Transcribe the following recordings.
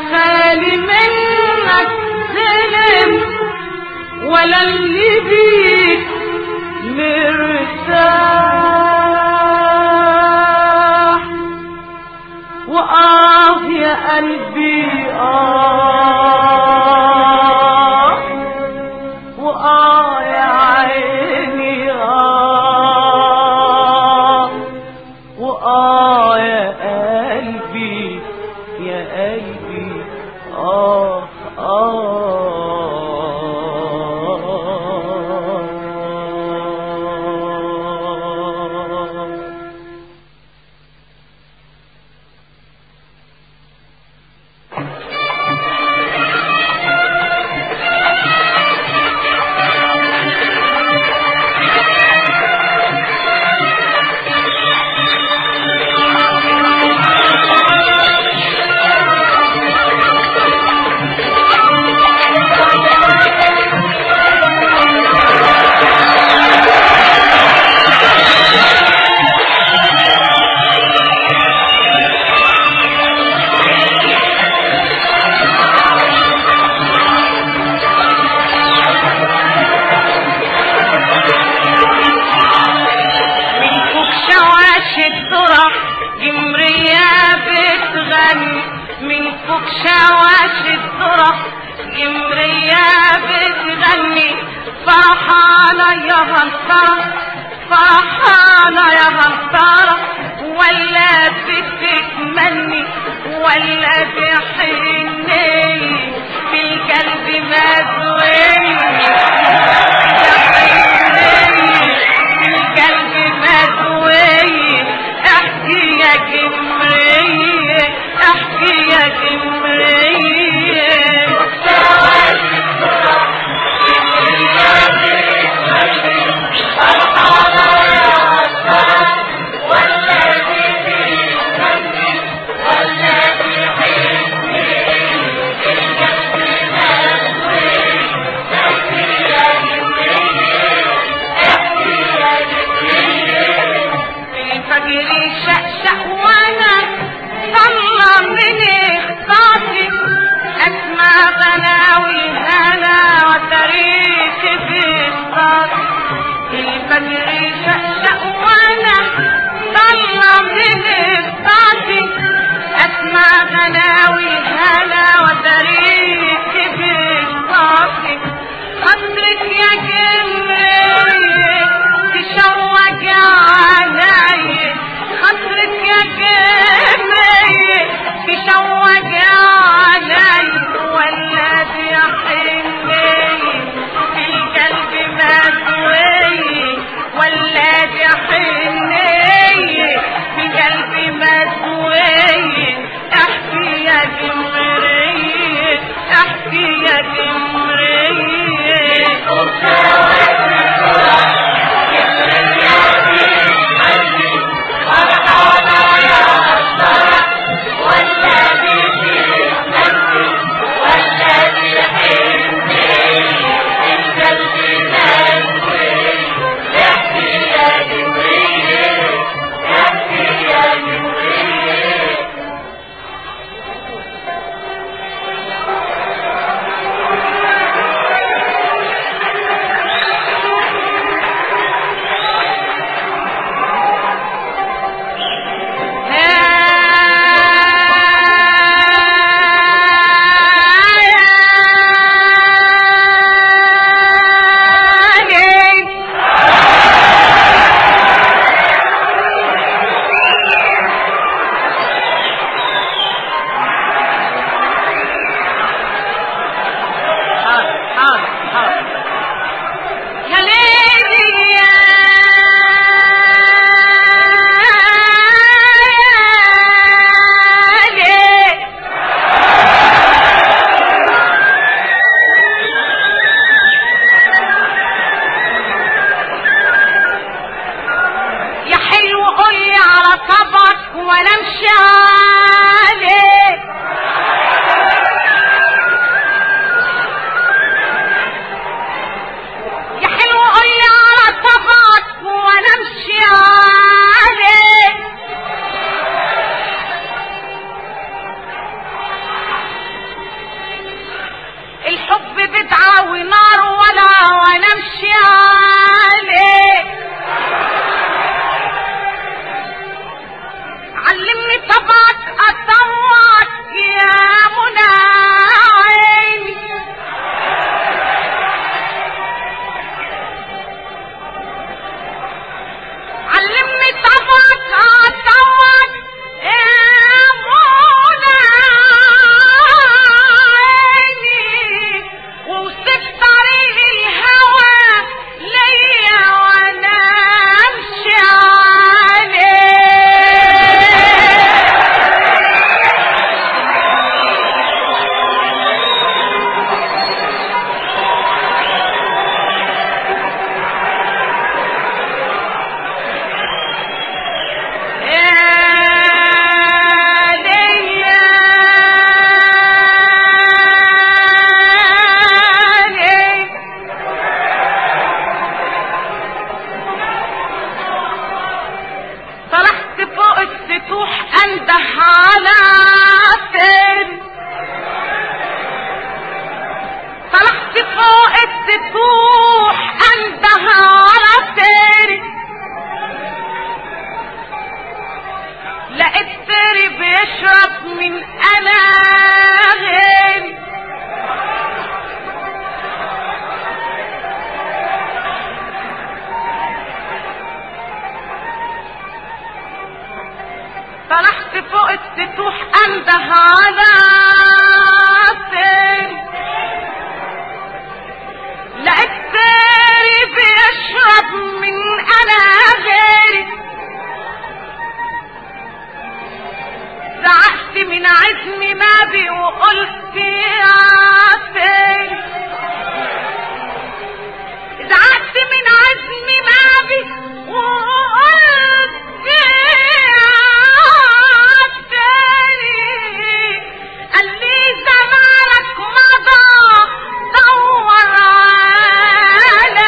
خالي منك ظلم ولا اللي بيك مرتاح. وآه يا قلبي وآه يا عيني وآه يا قلبي يا قلبي من فوق شواش الذرة جمرية بتغني فرحانة يا هنطرة فرحانة يا هنطرة ولا بتتمني ولا بحني في القلب مزوي يا حني في القلب مزوي احكي يا جمرية احكي يا جمرية ولا بتتمني ولا بحني ونده على تاني لقيت تاني بيشرب من انا غيري زعقت من عزمي ما بي وقلت يا تاني زعقت من عزمي ما بي وقلت يا تاني قال لي زمانك مضى دور على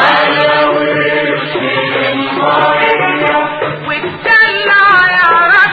وتدلع يا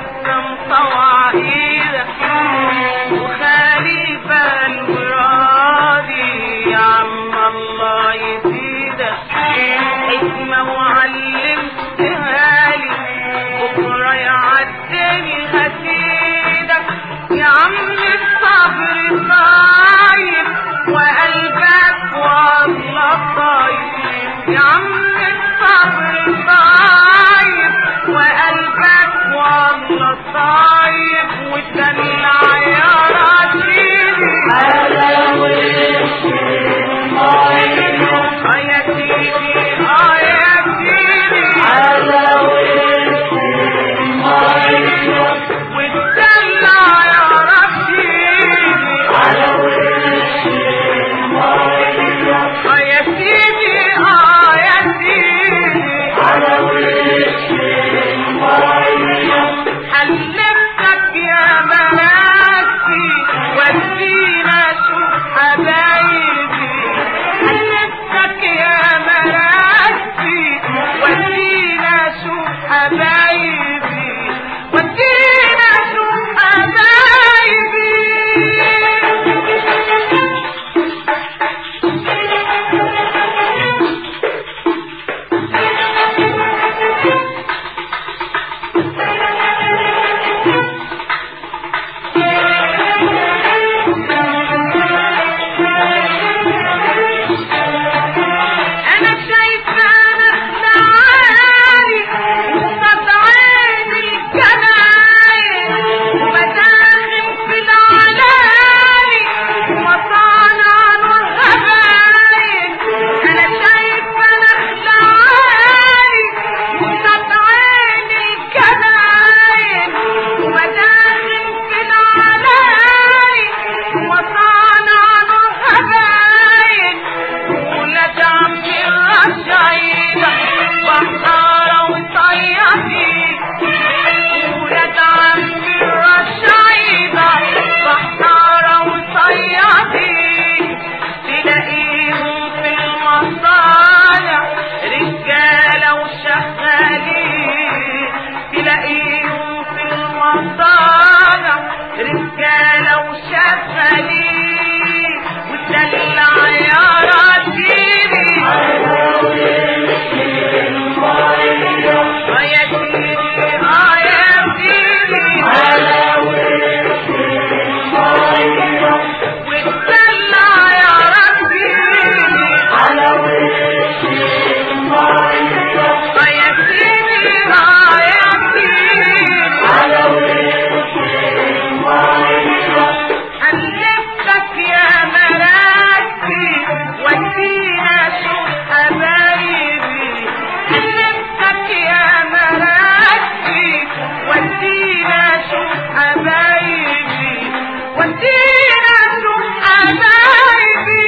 لسه مطوع ايدك وخليفة المرادي يا عم الله يزيدك حكمة وعلمتها لي بكرة يعدني هسيدك يا عم الصبر طيب وقلبك والله طيب يا عم الصبر طيب وقلبك والله طيب وتدلع يا رشيدي على وش المايل يا سيدي يا سيدي على وش المايل وتدلع يا رشيدي على وش المايل يا سيدي يا سيدي على وش المايل حلمتك يا ملاكي ودينا شوف حبايبي حلمتك يا ملاكي ودينا شوف حبايبي ودينا شوف حبايبي رجالة وشغالين وتدلع يا رشيدي على وش المايل يا سيدي يا سيدي على وش المايل وتدلع يا رشيدي على وش المايل يا سيدي يا سيدي على وش حلفتك يا ملاكي ودينا شوف حبايبي حلفتك يا ملاكي ودينا شوف حبايبي ودينا شوف حبايبي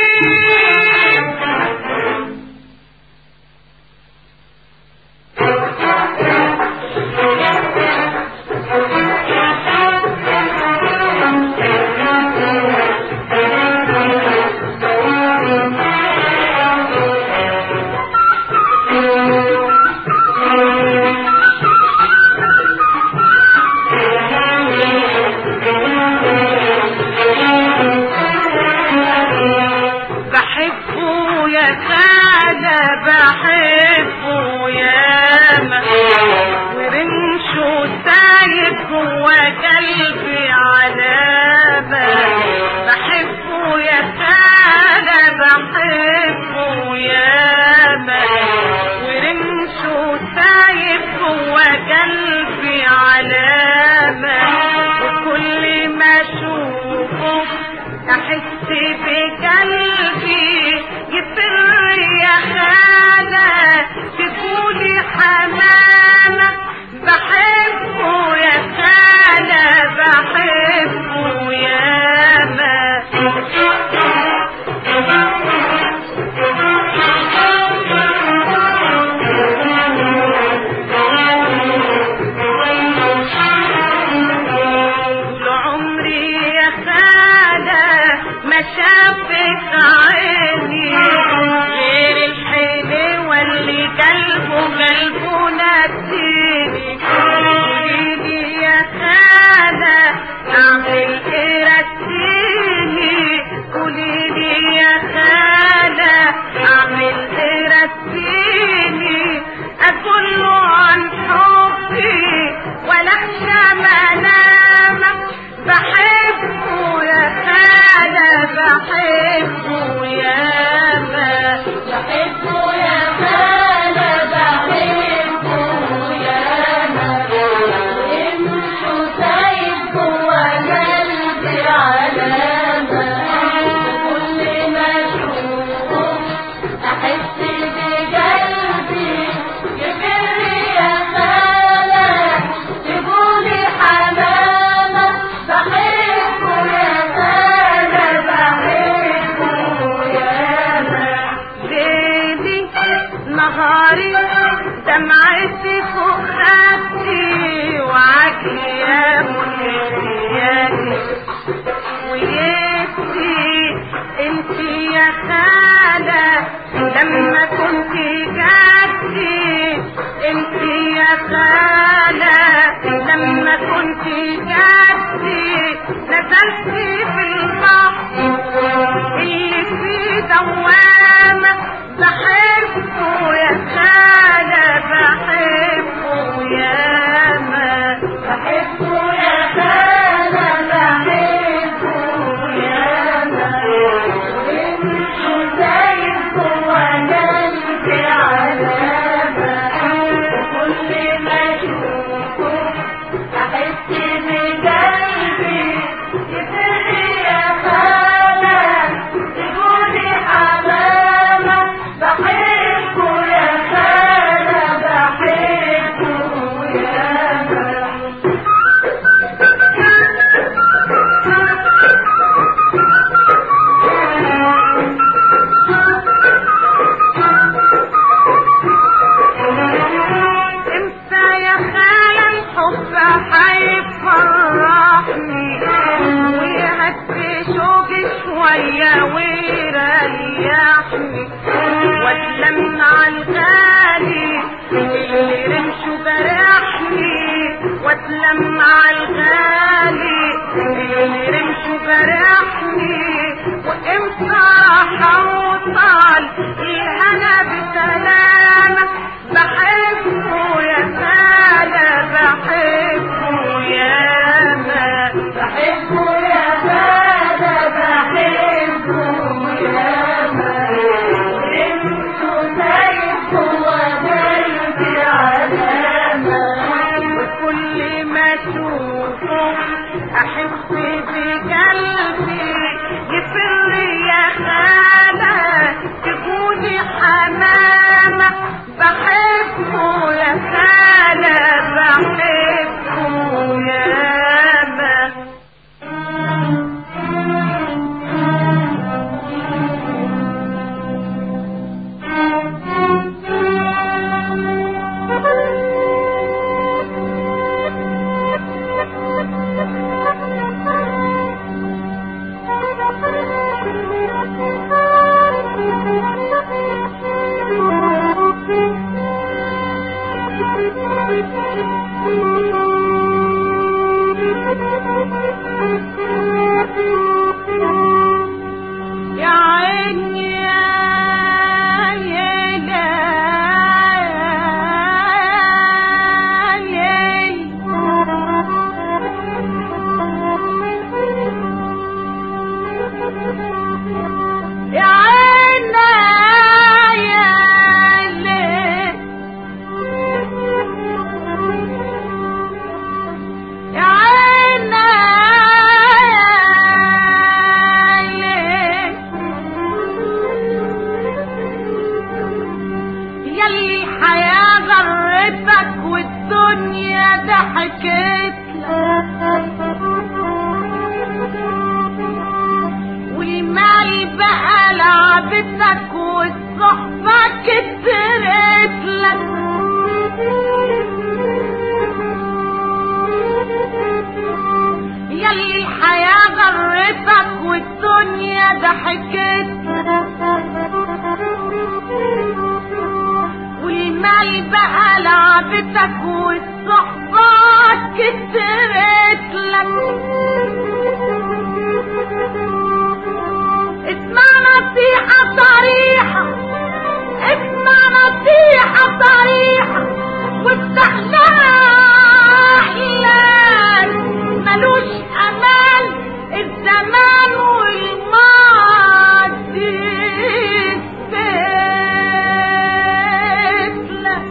بحبه ياما ورمشه سايب جوا قلبي علامة بحبه يا سادة بحبه ياما ورمشه سايب جوا قلبي علامة وكل ما اشوفه احس بقلبي يفر يا خالة تقولي نهاري دمعتي فوق خدي وعجلي يا منياتي ويتي انتي يا خالة لما كنت جاتي انتي يا خالة لما كنت جاتي نزلتي في البحر اللي فيه دوامة بحبه يا خالة بحبه ياما بحبه يا خالة بحبه ياما انتوا زيكوا وانا انت علامة كل ما اشوفه احس بقلبي يفرق يا خالة تقولي علامة بحبه يا خالة بحبه ياما امتى يا خالة الحب هيفرحني ويهدي شوقي شوية ويريحني واتلم على الغالي اللي رمشه جرحني واتلم على الغالي اللي رمشه جرحني وامتى راح اوصل الهنا بسلامة بحبه يا خالة بحبه ياما بحبه يا خالة بحبه ياما انتوا زيكوا وقلبي علامة وكل ما اشوفه احس بقلبي يفر يا خالة تكوني حمامة بحبه يا خالة بحبه ياما يا عيني يا ليلى يا عيني يا ليل يا عيني يلي الحياة غرتك والدنيا ضحكت والمال بقى لعبتك والصحبة كترت لك يلي الحياة غرتك والدنيا ضحكت والمال بقى لعبتك والصحبة كترت لك اسمع نصيحة صريحة اسمع نصيحة صريحة وافتح لك ملوش امان الزمان والماضي فتلة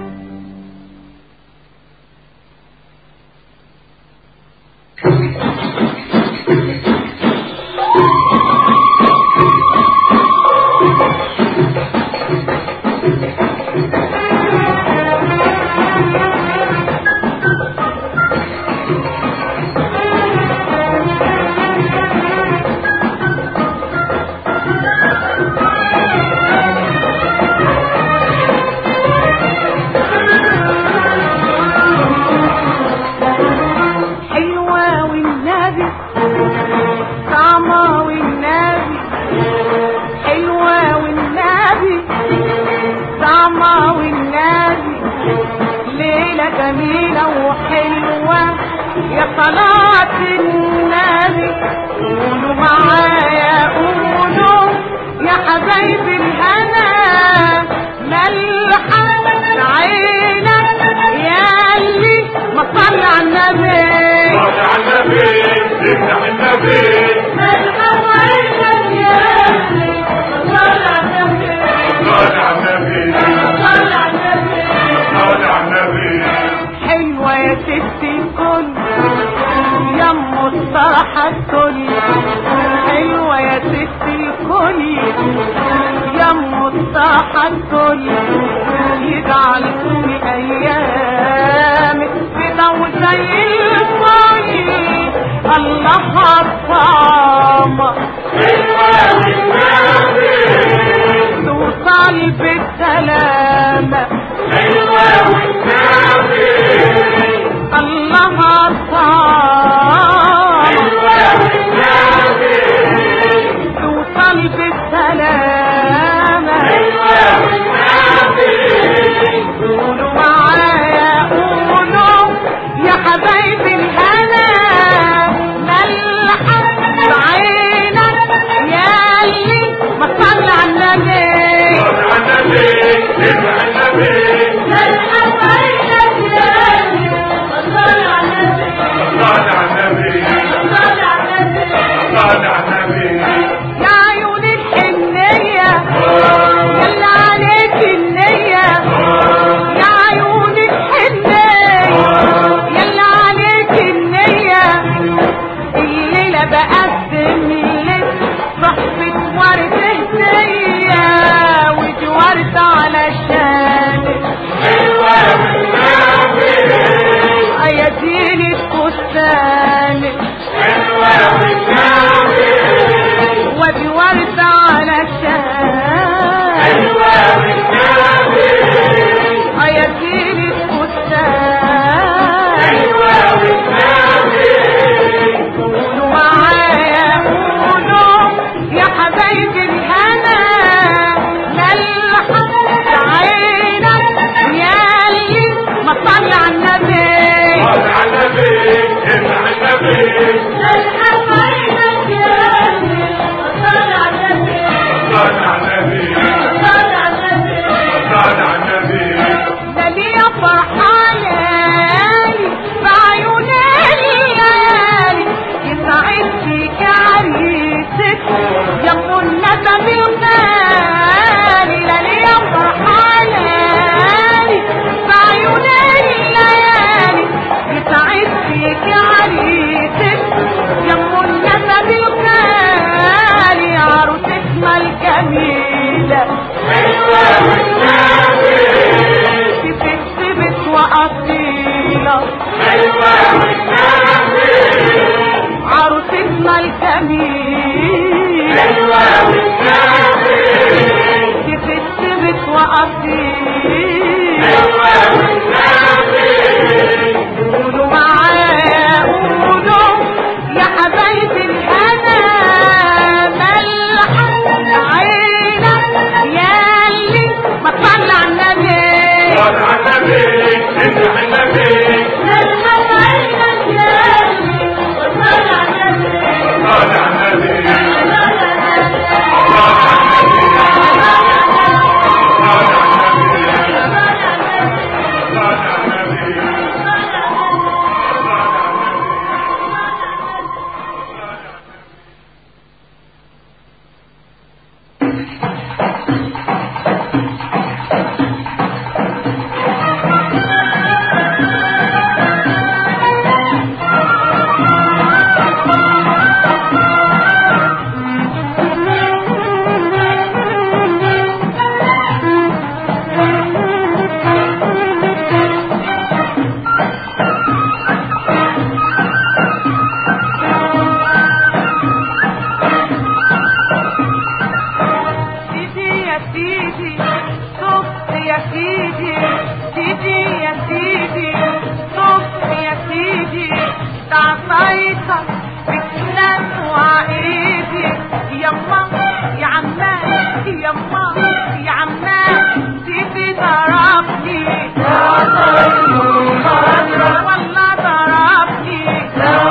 صلاة النبي قولوا معايا قولوا يا حبايبي الهنا ملحق عينك يا اللي ما صلى على النبي صلى على النبي افتح النبي ملحق عينك يا اللي ما صلى على النبي صلى على النبي صلى على النبي صلى على النبي حلوة يا ستي الكل يا مصطلحة الكل حلوة يا ستي الكل يا مصطلحة الكل يجعل كل ايامك كده وزي الفل الله الطعامة حلوة والنبي توصل بالسلامة حلوة والنبي الله الطعامة حلوة والنبي توصل بالسلامة حلوة والنبي قولوا معايا قولوا يا حبايبي الهنا ملحق بعينك يا اللي ما صلى على النبي صلى على النبي افتح النبي ملحق عينك يا اللي ما صلى على النبي صلى على النبي صلى على النبي صلى على النبي يا عيون الحنية يلا عليك النية يا عيون الحنية يلا عليك النية الليلة بقدم لك صحبة ورد هدية وجوارد علشانك حلوة والنبي اياديني فستانك حلوة والنبي ودي ورد علشانك حلوة والنبي اياديني فستانك حلوة والنبي قولوا معايا قولوا يا حبايبي الهنا ملحق عينك يا اللي ما صلى على النبي صلى على النبي افتح النبي ملحق عينك يا اللي ما صلى على النبي صلى على النبي صلى على النبي صلى على النبي ده ليا فرحاني بعيون الليالي يسعد فيك عريسك يا ام الندم الغالي لا ليا فرحاني بعيون الليالي يسعد فيك عريسك يا ام الندم الغالي عروستنا الجميلة حلوة والنبي تكتبت وأصيلة حلوة والنبي عروستنا الجميلة حلوة والنبي تكتبت وأصيلة حلوة والنبي قولوا معايا قولوا يا حبايبي الهنا ملحق عينك يا اللي ما صلى على النبي صلى على النبي افتح النبي ملحق عينك يا اللي ما صلى على النبي صلى على النبي تعطيتك بكلام وعيدي يما يا عماه يما يا عماه سيدي ضربني والله ضربني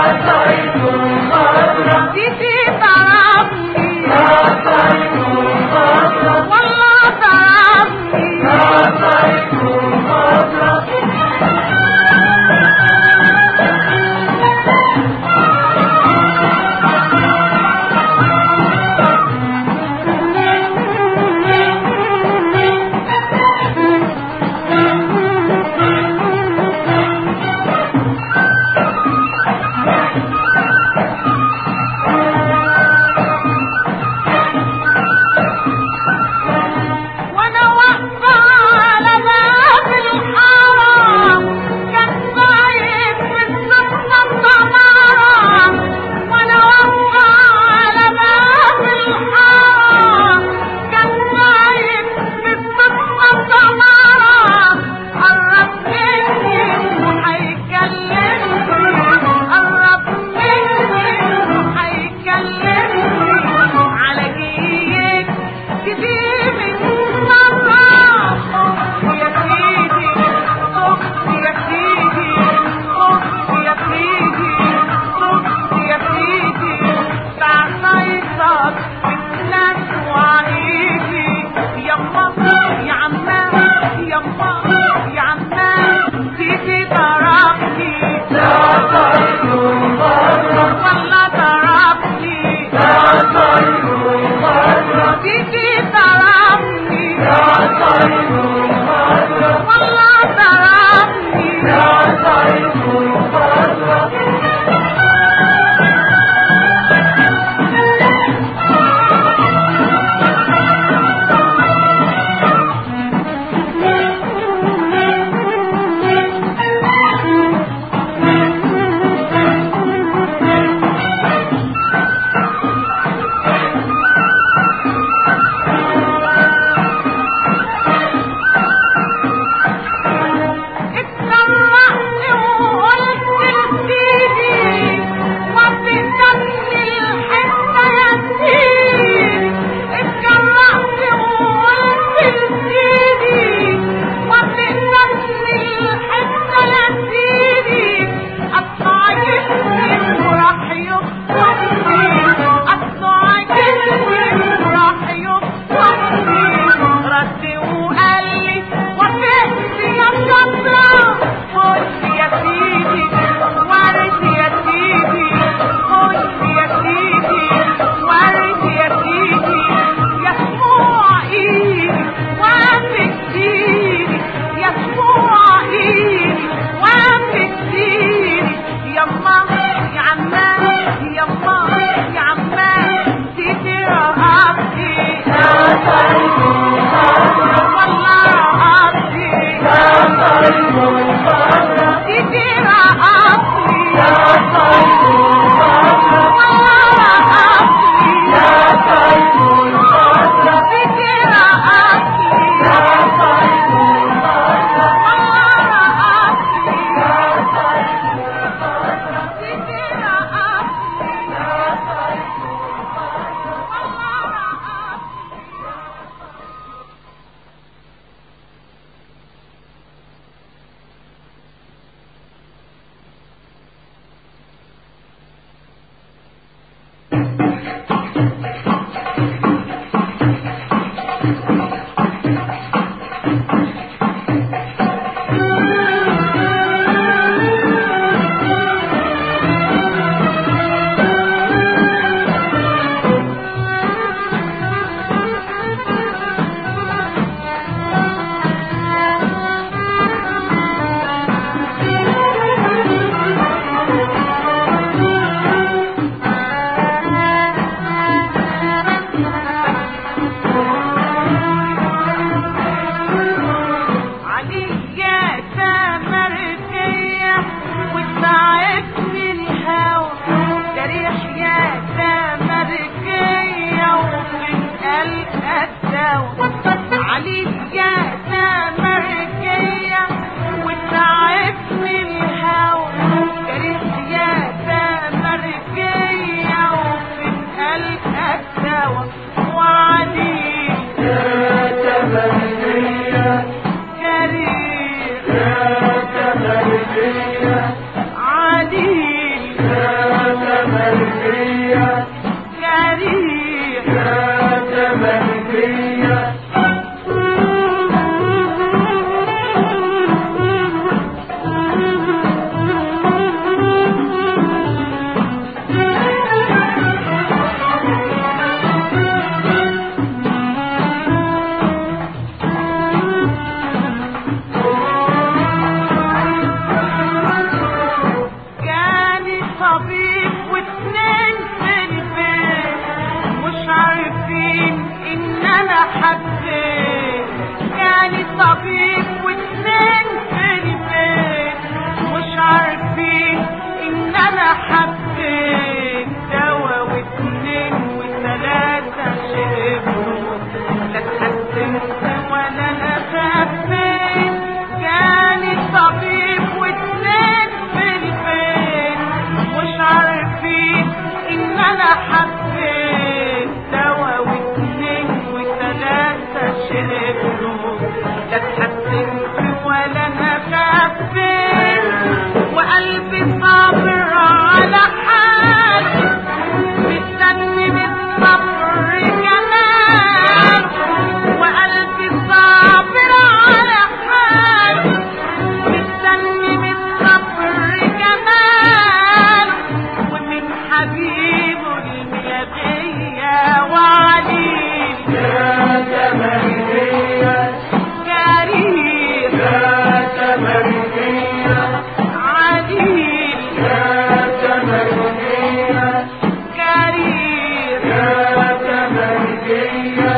كريت يا تمرجية وتعبني الهوى، كريت يا تمرجية وفي قلبك دوا وعديل يا تمرجية كريت يا تمرجية عديل يا تمرجية كريت يا تمرجية طبيب واتنين في البيت مش عارفين ان انا حبيت، كاني طبيب واتنين في البيت مش عارفين ان انا حبيت، دوا واتنين وتلاتة شربوا لا اتحسنت ولا انا خفيت، كاني طبيب واتنين في البيت مش عارفين ان انا حبيت، دوا واتنين وتلاتة شربوا لا اتحسنت ولا انا خفيت، وقلبي صابر على حالي مستني بالصبر كمان، وقلبي صابر على حالي مستني بالصبر كمان، ومن حبيبه الميادية وعليل يا تمرجية كريم يا تمرجية عديل يا تمرجية كريم يا تمرجية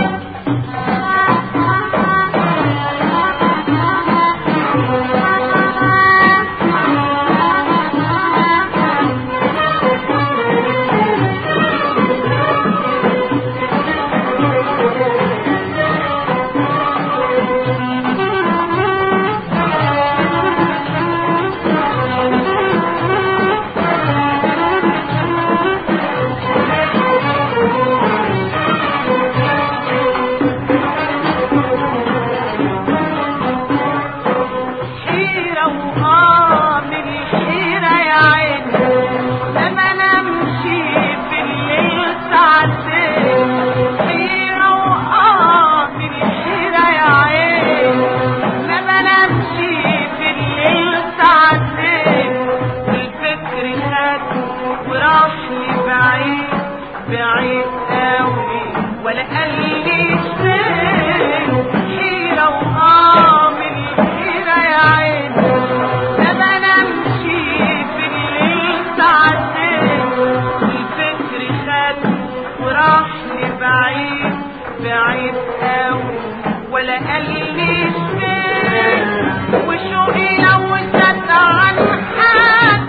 حيرة وغامر حيرة يا عيني لما نمشي بالليل ساعتين، حيرة وغامر حيرة يا عيني لما نمشي بالليل ساعتين، الفكر خد وراح لي بعيد بعيد قوي ولا قال لي فين، حيرة وغامر حيرة يا عيني لما نمشي بالليل ساعتين، الفكر خد وراح لي بعيد بعيد قوي ولا قال لي فين، وشوقي لو زاد عن حد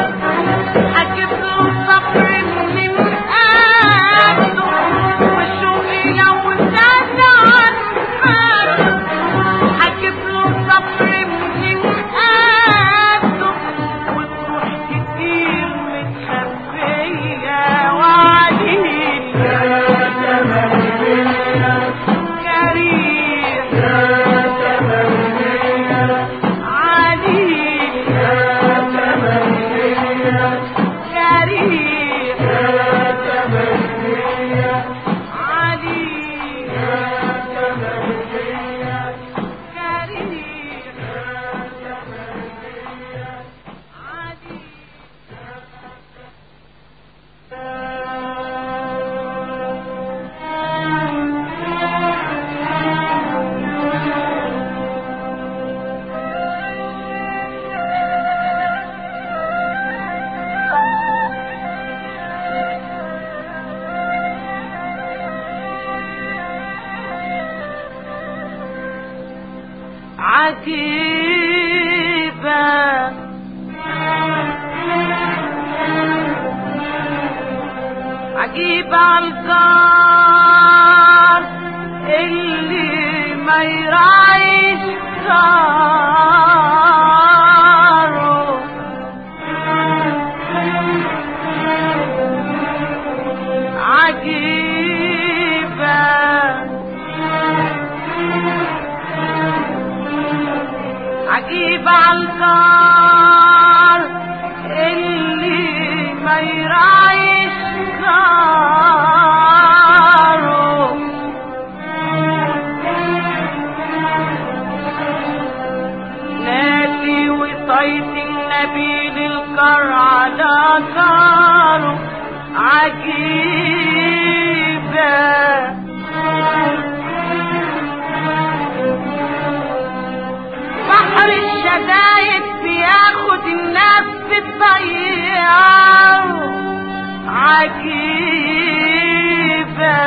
هجيب له صبر من قده، وشوقي لو زاد عن حد هجيب له صبر من قده، وتروح كتير متخبية وعليل يا تمرجية كريم يا تمرجية عليل يا تمرجية كريم يا تمرجية عليل يا تمرجية كريم عجيبة عجيبة الجار اللي ما يراعيش جاره عجيبة عجيبة عالجار اللي ما يراعيش جاره نادي وصيت النبيل الكر على جاره عجيبة بحر الشدايد بياخد الناس بتضيعه عجيبة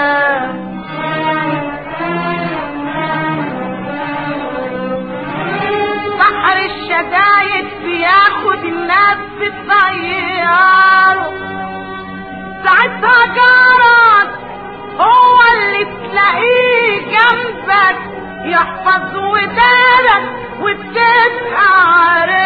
بحر الشدايد بياخد الناس بتضيعه ساعتها جارك هو اللي تلاقيه جنبك يحفظ ودانك وتبقى عارف